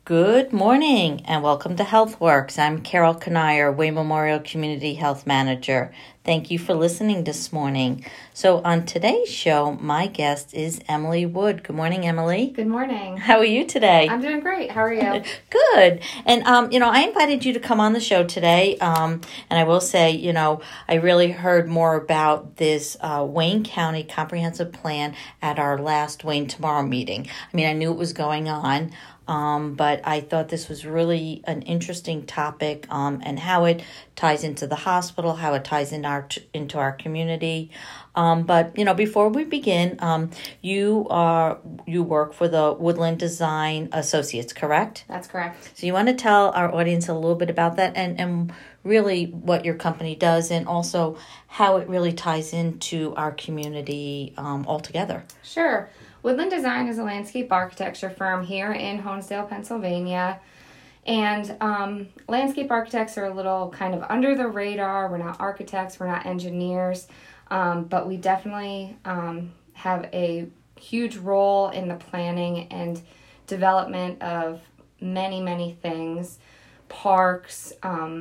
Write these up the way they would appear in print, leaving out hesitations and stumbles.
Good morning and welcome to HealthWorks. I'm Carol Kanier, Way Memorial Community Health Manager. Thank you for listening this morning. So on today's show, my guest is Emily Wood. Good morning, Emily. Good morning. How are you today? I'm doing great. How are you? Good. And, I invited you to come on the show today. And I will say, I really heard more about this Wayne County Comprehensive Plan at our last Wayne Tomorrow meeting. I knew it was going on. But I thought this was really an interesting topic and how it ties into the hospital, how it ties into our community. But before we begin, you work for the Woodland Design Associates, correct? That's correct. So you want to tell our audience a little bit about that and really what your company does and also how it really ties into our community altogether. Sure. Woodland Design is a landscape architecture firm here in Honesdale, Pennsylvania. And landscape architects are a little kind of under the radar. We're not architects, we're not engineers, but we definitely have a huge role in the planning and development of many, many things. Parks,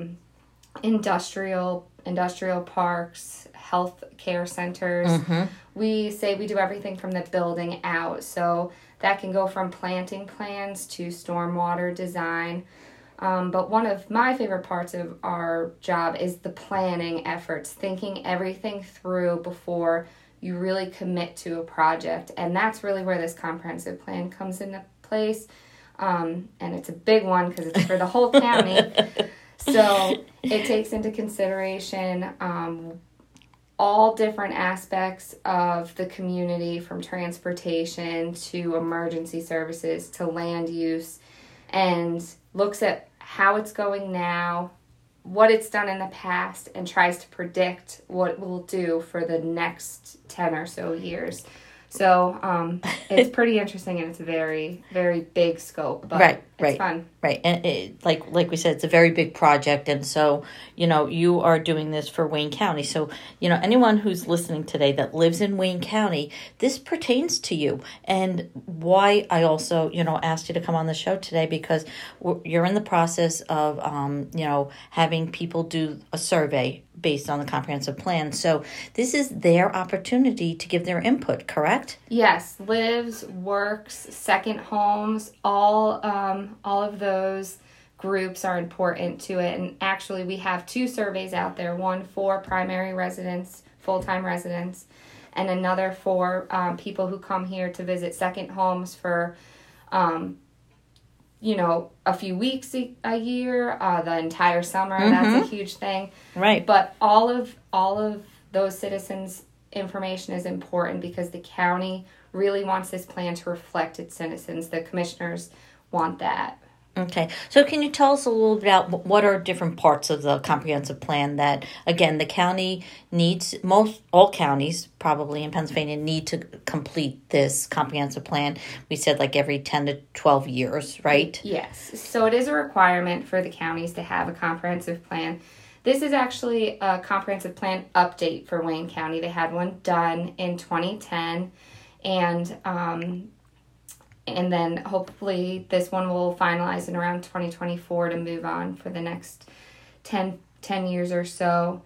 industrial parks, health care centers. Mm-hmm. We say we do everything from the building out. So that can go from planting plans to stormwater design. But one of my favorite parts of our job is the planning efforts, thinking everything through before you really commit to a project. And that's really where this comprehensive plan comes into place. And it's a big one because it's for the whole county. So it takes into consideration all different aspects of the community, from transportation to emergency services to land use, and looks at how it's going now, what it's done in the past, and tries to predict what it will do for the next 10 or so years. So it's pretty interesting, and it's a very, very big scope, but it's fun. Right. And like we said, it's a very big project. And so, you are doing this for Wayne County. So, anyone who's listening today that lives in Wayne County, this pertains to you. And why I also, asked you to come on the show today, because you're in the process of, having people do a survey based on the comprehensive plan. So this is their opportunity to give their input, correct? Yes. Lives, works, second homes, all of those groups are important to it. And actually we have two surveys out there, one for primary residents, full-time residents, and another for people who come here to visit second homes for a few weeks a year, the entire summer. Mm-hmm. That's a huge thing. Right. But all of those citizens' information is important because the county really wants this plan to reflect its citizens. The commissioners want that. Okay. So can you tell us a little bit about what are different parts of the comprehensive plan that, again, the county needs, all counties probably in Pennsylvania need to complete this comprehensive plan. We said like every 10 to 12 years, right? Yes. So it is a requirement for the counties to have a comprehensive plan. This is actually a comprehensive plan update for Wayne County. They had one done in 2010, and then hopefully this one will finalize in around 2024 to move on for the next 10 years or so.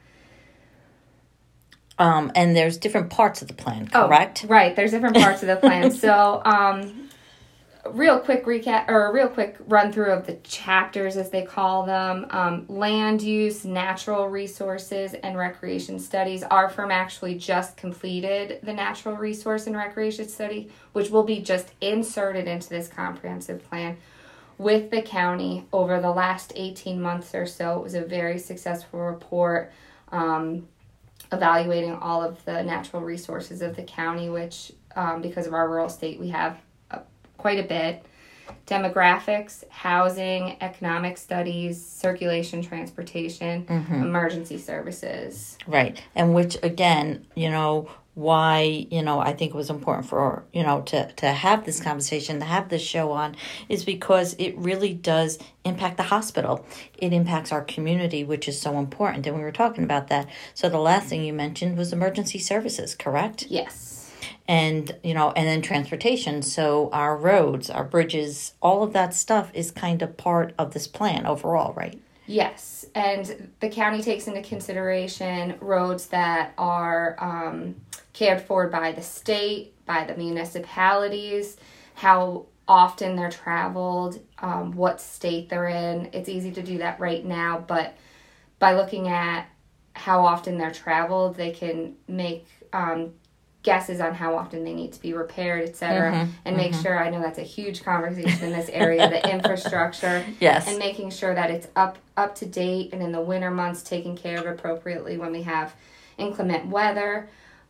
And there's different parts of the plan, correct? Oh, right. There's different parts of the plan. So, real quick recap, or a real quick run through of the chapters, as they call them. Land use, natural resources, and recreation studies. Our firm actually just completed the natural resource and recreation study, which will be just inserted into this comprehensive plan with the county over the last 18 months or so. It was a very successful report evaluating all of the natural resources of the county, which because of our rural state, we have quite a bit. Demographics, housing, economic studies, circulation, transportation, emergency services. Right. And which, again, why, I think it was important for, to have this conversation, to have this show on, is because it really does impact the hospital. It impacts our community, which is so important. And we were talking about that. So the last thing you mentioned was emergency services, correct? Yes. And, and then transportation. So our roads, our bridges, all of that stuff is kind of part of this plan overall, right? Yes. And the county takes into consideration roads that are cared for by the state, by the municipalities, how often they're traveled, what state they're in. It's easy to do that right now, but by looking at how often they're traveled, they can make guesses on how often they need to be repaired, etc., and make sure, I know that's a huge conversation in this area, the infrastructure, yes, and making sure that it's up to date, and in the winter months taken care of appropriately when we have inclement weather.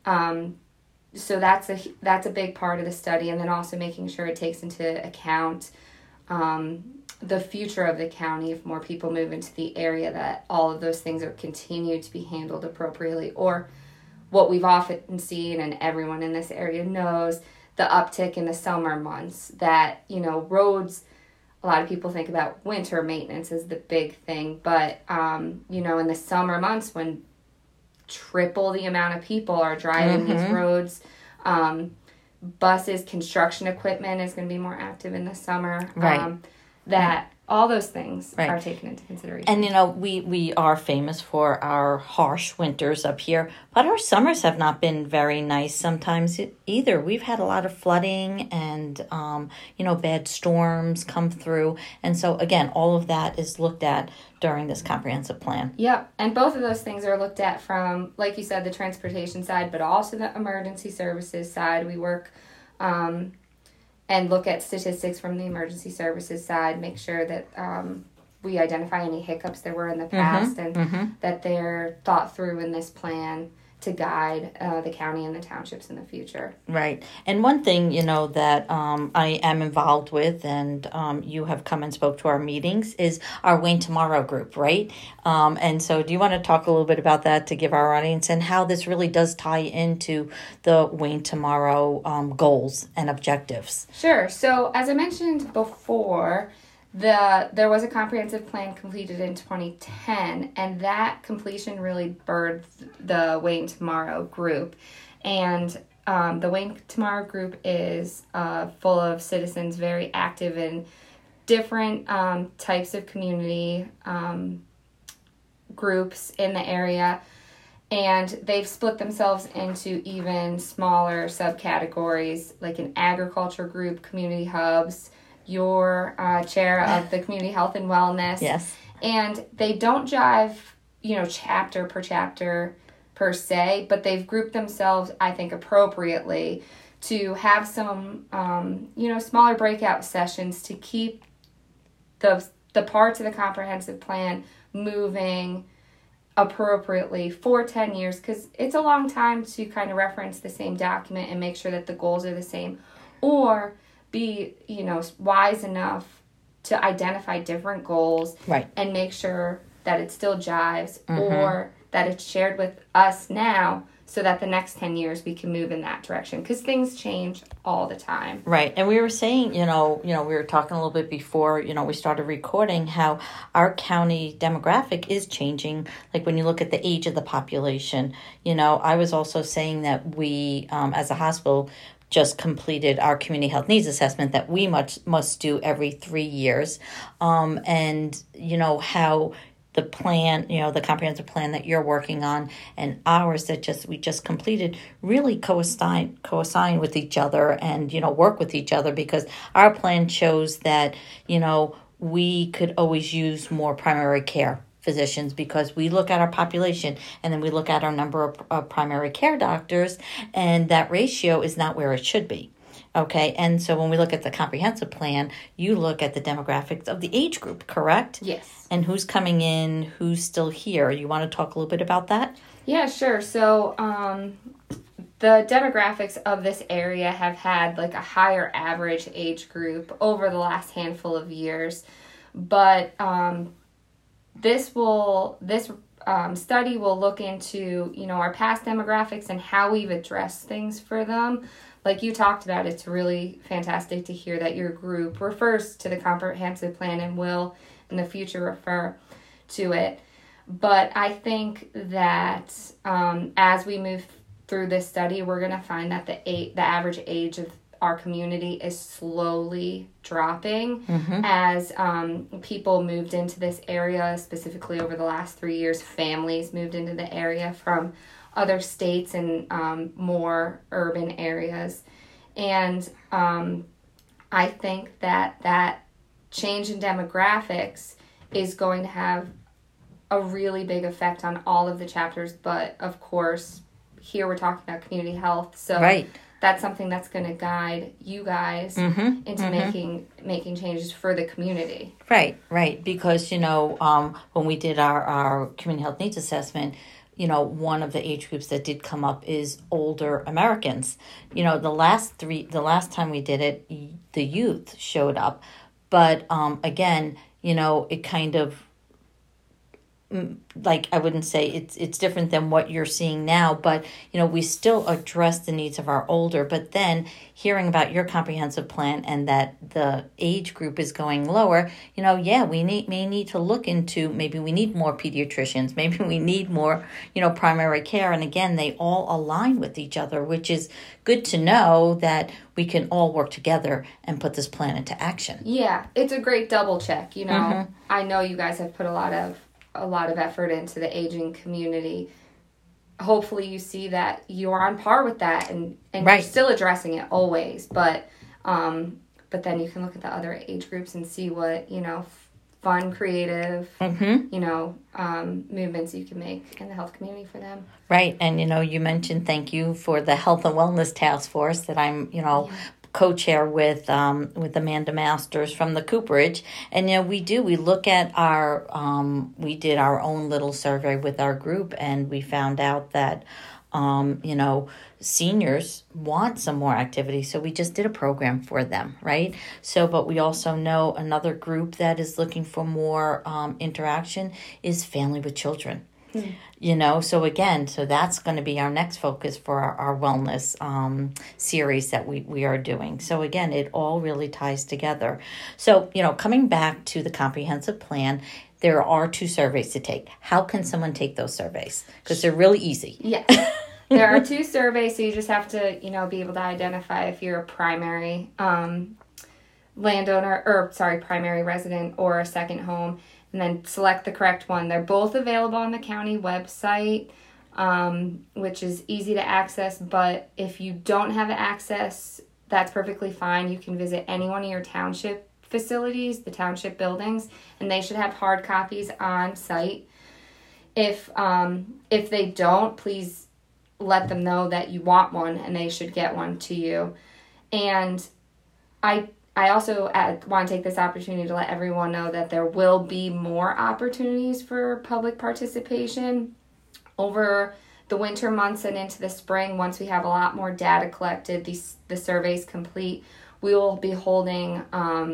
So that's a big part of the study, and then also making sure it takes into account the future of the county. If more people move into the area, that all of those things are continued to be handled appropriately, or what we've often seen, and everyone in this area knows, the uptick in the summer months, that, roads, a lot of people think about winter maintenance as the big thing, but, in the summer months when triple the amount of people are driving these roads, buses, construction equipment is going to be more active in the summer, right. That all those things are taken into consideration. And, we are famous for our harsh winters up here, but our summers have not been very nice sometimes either. We've had a lot of flooding and, bad storms come through. And so, again, all of that is looked at during this comprehensive plan. Yep. And both of those things are looked at from, like you said, the transportation side, but also the emergency services side. We work and look at statistics from the emergency services side, make sure that we identify any hiccups there were in the past, and that they're thought through in this plan to guide the county and the townships in the future. Right. And one thing, that I am involved with, and you have come and spoke to our meetings, is our Wayne Tomorrow group, right? And so do you want to talk a little bit about that to give our audience, and how this really does tie into the Wayne Tomorrow goals and objectives? Sure. So as I mentioned before, there was a comprehensive plan completed in 2010, and that completion really birthed the Wayne Tomorrow group. And the Wayne Tomorrow group is full of citizens very active in different types of community groups in the area. And they've split themselves into even smaller subcategories, like an agriculture group, community hubs, your chair of the community health and wellness. Yes. And they don't jive, chapter per chapter per se, but they've grouped themselves, I think, appropriately to have some, smaller breakout sessions to keep the parts of the comprehensive plan moving appropriately for 10 years, because it's a long time to kind of reference the same document and make sure that the goals are the same, or be, wise enough to identify different goals, right, and make sure that it still jives, or that it's shared with us now, so that the next 10 years we can move in that direction, because things change all the time. Right. And we were saying, we were talking a little bit before, we started recording, how our county demographic is changing. Like when you look at the age of the population, I was also saying that we, as a hospital, just completed our community health needs assessment that we must do every 3 years. And, how the plan, the comprehensive plan that you're working on and ours that we just completed really coassign with each other and, work with each other, because our plan shows that, we could always use more primary care physicians, because we look at our population and then we look at our number of primary care doctors, and that ratio is not where it should be. Okay, and so when we look at the comprehensive plan, you look at the demographics of the age group, correct? Yes. And who's coming in, who's still here. You want to talk a little bit about that? Yeah, sure. So the demographics of this area have had like a higher average age group over the last handful of years, but this study will look into, our past demographics and how we've addressed things for them. Like you talked about, it's really fantastic to hear that your group refers to the comprehensive plan and will in the future refer to it. But I think that as we move through this study, we're going to find that the average age of our community is slowly dropping as people moved into this area, specifically over the last 3 years. Families moved into the area from other states and more urban areas. And I think that change in demographics is going to have a really big effect on all of the chapters. But of course, here we're talking about community health. So that's something that's going to guide you guys into making changes for the community. Right. Because, when we did our community health needs assessment, one of the age groups that did come up is older Americans. The last time we did it, the youth showed up. But again, it kind of, I wouldn't say it's different than what you're seeing now, but, we still address the needs of our older. But then hearing about your comprehensive plan and that the age group is going lower, we may need to look into, maybe we need more pediatricians, maybe we need more, primary care. And again, they all align with each other, which is good to know that we can all work together and put this plan into action. Yeah, it's a great double check. I know you guys have put a lot of effort into the aging community. Hopefully you see that you're on par with that and you're still addressing it always. But then you can look at the other age groups and see what, fun, creative, movements you can make in the health community for them. Right. And, you mentioned thank you for the Health and Wellness Task Force that I'm, co-chair with Amanda Masters from the Cooperage. And, we look at we did our own little survey with our group, and we found out that, seniors want some more activity. So we just did a program for them, right? So, but we also know another group that is looking for more interaction is family with children. So that's going to be our next focus for our wellness series that we are doing. So again, it all really ties together. So, coming back to the comprehensive plan, there are 2 surveys to take. How can someone take those surveys? Because they're really easy. Yeah. There are 2 surveys, so you just have to, be able to identify if you're a primary primary resident or a second home, and then select the correct one. They're both available on the county website, which is easy to access. But if you don't have access, that's perfectly fine. You can visit any one of your township facilities, the township buildings, and they should have hard copies on site. If they don't, please let them know that you want one and they should get one to you. And I also want to take this opportunity to let everyone know that there will be more opportunities for public participation over the winter months and into the spring. Once we have a lot more data collected, the surveys complete, we will be holding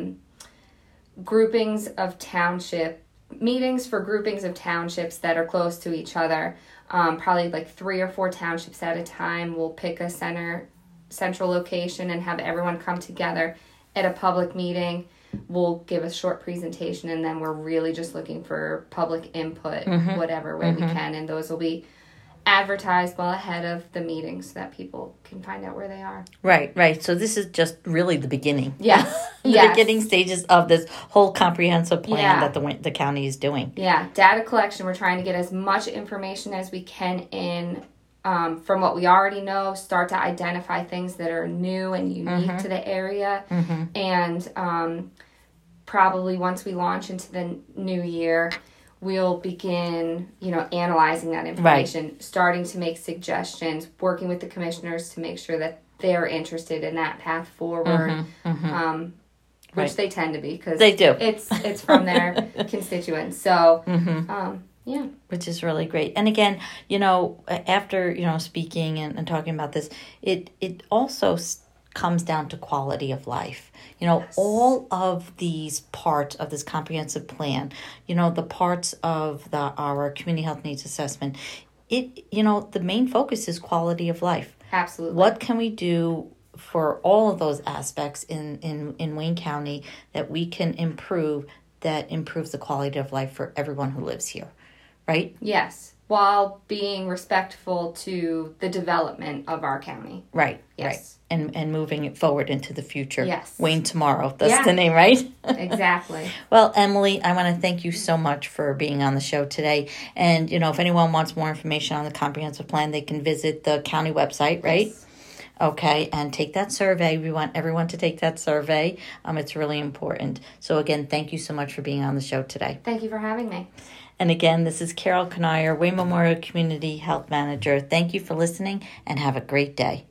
groupings of township meetings for groupings of townships that are close to each other. Probably like 3 or 4 townships at a time. We'll pick a central location and have everyone come together at a public meeting. We'll give a short presentation, and then we're really just looking for public input, whatever way we can. And those will be advertised well ahead of the meeting so that people can find out where they are. Right. So this is just really the beginning. Yes. The beginning stages of this whole comprehensive plan that the county is doing. Yeah. Data collection. We're trying to get as much information as we can in from what we already know, start to identify things that are new and unique to the area. And probably once we launch into the new year, we'll begin, analyzing that information, starting to make suggestions, working with the commissioners to make sure that they're interested in that path forward, which they tend to be because they do. It's from their constituents. So, yeah. Which is really great. And again, after, speaking and talking about this, it also comes down to quality of life. All of these parts of this comprehensive plan, the parts of our community health needs assessment, the main focus is quality of life. Absolutely. What can we do for all of those aspects in Wayne County that we can improve that improves the quality of life for everyone who lives here, right? Yes. while being respectful to the development of our county. Right, Yes. right. And moving it forward into the future. Yes. Wayne Tomorrow. That's the name, right? Exactly. Well, Emily, I want to thank you so much for being on the show today. And, if anyone wants more information on the comprehensive plan, they can visit the county website, right? Yes. Okay, and take that survey. We want everyone to take that survey. It's really important. So, again, thank you so much for being on the show today. Thank you for having me. And again, this is Carol Kanier, Wayne Memorial Community Health Manager. Thank you for listening and have a great day.